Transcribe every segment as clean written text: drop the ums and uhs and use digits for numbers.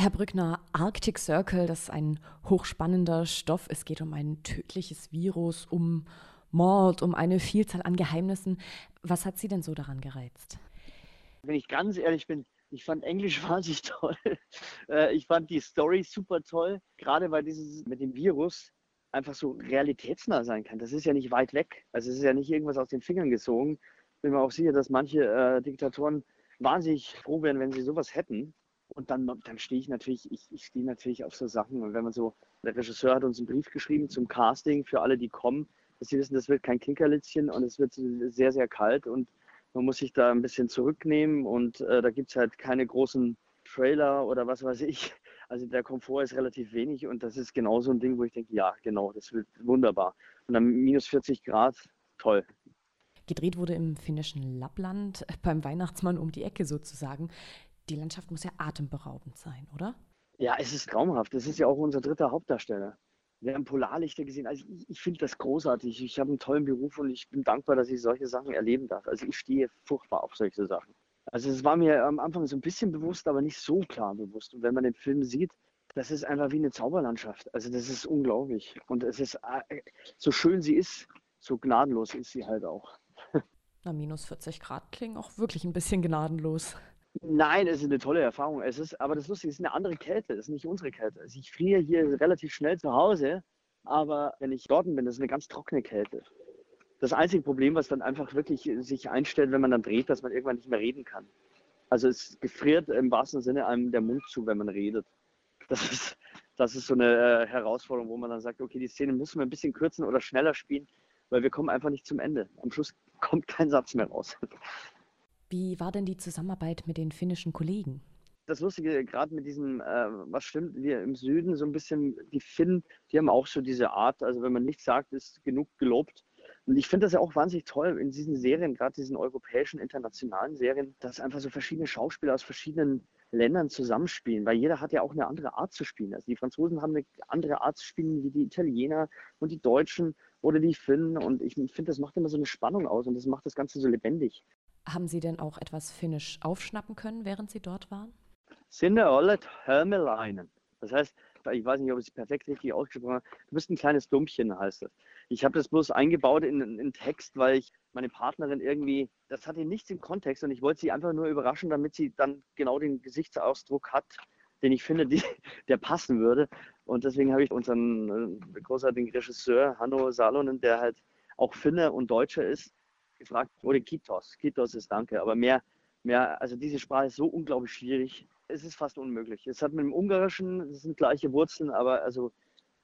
Herr Brückner, Arctic Circle, das ist ein hochspannender Stoff. Es geht um ein tödliches Virus, um Mord, um eine Vielzahl an Geheimnissen. Was hat Sie denn so daran gereizt? Wenn ich ganz ehrlich bin, ich fand Englisch wahnsinnig toll. Ich fand die Story super toll, gerade weil dieses mit dem Virus einfach so realitätsnah sein kann. Das ist ja nicht weit weg. Also es ist ja nicht irgendwas aus den Fingern gesogen. Bin mir auch sicher, dass manche Diktatoren wahnsinnig froh wären, wenn sie sowas hätten. Und dann stehe ich stehe natürlich auf so Sachen. Und wenn man so, der Regisseur hat uns einen Brief geschrieben zum Casting für alle, die kommen, dass sie wissen, das wird kein Kinkerlitzchen und es wird sehr, sehr kalt und man muss sich da ein bisschen zurücknehmen und da gibt es halt keine großen Trailer oder was weiß ich. Also der Komfort ist relativ wenig und das ist genau so ein Ding, wo ich denke, ja, genau, das wird wunderbar. Und dann minus 40 Grad, toll. Gedreht wurde im finnischen Lappland, beim Weihnachtsmann um die Ecke sozusagen. Die Landschaft muss ja atemberaubend sein, oder? Ja, es ist traumhaft. Das ist ja auch unser dritter Hauptdarsteller. Wir haben Polarlichter gesehen. Also ich finde das großartig. Ich habe einen tollen Beruf und ich bin dankbar, dass ich solche Sachen erleben darf. Also ich stehe furchtbar auf solche Sachen. Also es war mir am Anfang so ein bisschen bewusst, aber nicht so klar bewusst. Und wenn man den Film sieht, das ist einfach wie eine Zauberlandschaft. Also das ist unglaublich. Und es ist, so schön sie ist, so gnadenlos ist sie halt auch. Na, minus 40 Grad klingen auch wirklich ein bisschen gnadenlos. Nein, es ist eine tolle Erfahrung. Aber das Lustige ist eine andere Kälte. Es ist nicht unsere Kälte. Also ich friere hier relativ schnell zu Hause, aber wenn ich dort bin, das ist eine ganz trockene Kälte. Das einzige Problem, was dann einfach wirklich sich einstellt, wenn man dann dreht, dass man irgendwann nicht mehr reden kann. Also es gefriert im wahrsten Sinne einem der Mund zu, wenn man redet. Das ist, das ist so eine Herausforderung, wo man dann sagt, okay, die Szene müssen wir ein bisschen kürzen oder schneller spielen, weil wir kommen einfach nicht zum Ende. Am Schluss kommt kein Satz mehr raus. Wie war denn die Zusammenarbeit mit den finnischen Kollegen? Das Lustige, gerade mit diesem, was stimmt, wir im Süden so ein bisschen, die Finnen, die haben auch so diese Art, also wenn man nichts sagt, ist genug gelobt. Und ich finde das ja auch wahnsinnig toll in diesen Serien, gerade diesen europäischen, internationalen Serien, dass einfach so verschiedene Schauspieler aus verschiedenen Ländern zusammenspielen, weil jeder hat ja auch eine andere Art zu spielen. Also die Franzosen haben eine andere Art zu spielen wie die Italiener und die Deutschen oder die Finnen. Und ich finde, das macht immer so eine Spannung aus und das macht das Ganze so lebendig. Haben Sie denn auch etwas Finnisch aufschnappen können, während Sie dort waren? Sinne Ollet Hölmeleinen. Das heißt, ich weiß nicht, ob ich es perfekt richtig ausgesprochen habe, du bist ein kleines Dummchen, heißt das. Ich habe das bloß eingebaut in Text, weil ich meine Partnerin irgendwie, das hatte nichts im Kontext und ich wollte sie einfach nur überraschen, damit sie dann genau den Gesichtsausdruck hat, den ich finde, der passen würde. Und deswegen habe ich unseren großartigen Regisseur Hanno Salonen, der halt auch Finne und Deutscher ist, gefragt, oder Kitos. Kitos ist Danke, aber also diese Sprache ist so unglaublich schwierig. Es ist fast unmöglich. Es hat mit dem Ungarischen, es sind gleiche Wurzeln, aber also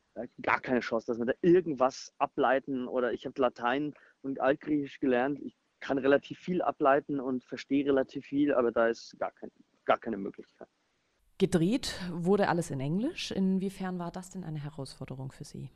gar keine Chance, dass wir da irgendwas ableiten. Oder ich habe Latein und Altgriechisch gelernt. Ich kann relativ viel ableiten und verstehe relativ viel, aber da ist gar keine Möglichkeit. Gedreht wurde alles in Englisch. Inwiefern war das denn eine Herausforderung für Sie?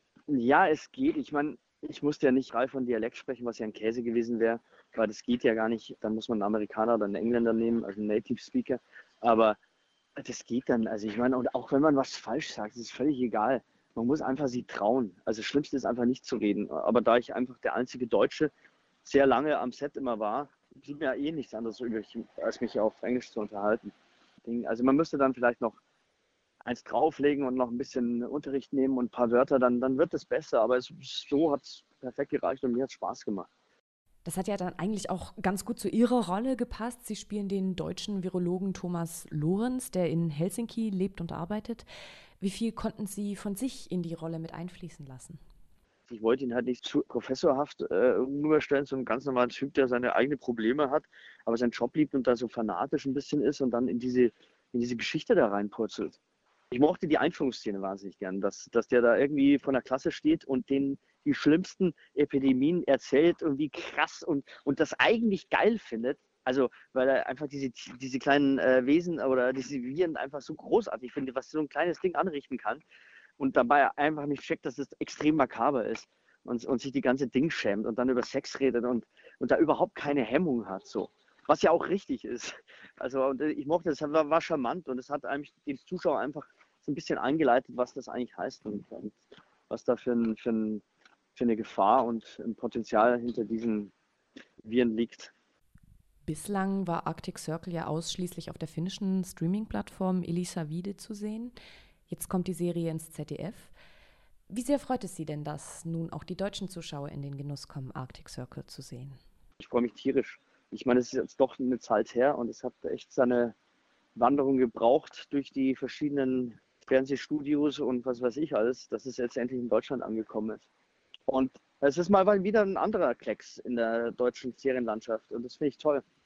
Ja, es geht. Ich meine, ich musste ja nicht frei von Dialekt sprechen, was ja ein Käse gewesen wäre, weil das geht ja gar nicht. Dann muss man einen Amerikaner oder einen Engländer nehmen, also einen Native Speaker. Aber das geht dann. Also ich meine, und auch wenn man was falsch sagt, ist völlig egal. Man muss einfach sich trauen. Also das Schlimmste ist einfach nicht zu reden. Aber da ich einfach der einzige Deutsche sehr lange am Set immer war, blieb mir ja eh nichts anderes übrig, als mich auf Englisch zu unterhalten. Also man müsste dann vielleicht noch eins drauflegen und noch ein bisschen Unterricht nehmen und ein paar Wörter, dann wird es besser. Aber so hat es perfekt gereicht und mir hat es Spaß gemacht. Das hat ja dann eigentlich auch ganz gut zu Ihrer Rolle gepasst. Sie spielen den deutschen Virologen Thomas Lorenz, der in Helsinki lebt und arbeitet. Wie viel konnten Sie von sich in die Rolle mit einfließen lassen? Ich wollte ihn halt nicht zu professorhaft rüberstellen, so ein ganz normaler Typ, der seine eigenen Probleme hat, aber seinen Job liebt und da so fanatisch ein bisschen ist und dann in diese Geschichte da reinpurzelt. Ich mochte die Einführungsszene wahnsinnig gern, dass der da irgendwie vor der Klasse steht und denen die schlimmsten Epidemien erzählt und wie krass und das eigentlich geil findet. Also, weil er einfach diese kleinen Wesen oder diese Viren einfach so großartig findet, was so ein kleines Ding anrichten kann und dabei einfach nicht checkt, dass es extrem makaber ist und sich die ganze Ding schämt und dann über Sex redet und da überhaupt keine Hemmung hat. So. Was ja auch richtig ist. Also und ich mochte das, war charmant und es hat eigentlich den Zuschauer einfach so ein bisschen eingeleitet, was das eigentlich heißt und was da für eine Gefahr und ein Potenzial hinter diesen Viren liegt. Bislang war Arctic Circle ja ausschließlich auf der finnischen Streaming-Plattform Elisa Viihde zu sehen. Jetzt kommt die Serie ins ZDF. Wie sehr freut es Sie denn, dass nun auch die deutschen Zuschauer in den Genuss kommen, Arctic Circle zu sehen? Ich freue mich tierisch. Ich meine, es ist jetzt doch eine Zeit her und es hat echt seine Wanderung gebraucht durch die verschiedenen Fernsehstudios und was weiß ich alles, dass es jetzt endlich in Deutschland angekommen ist. Und es ist mal wieder ein anderer Klecks in der deutschen Serienlandschaft und das finde ich toll.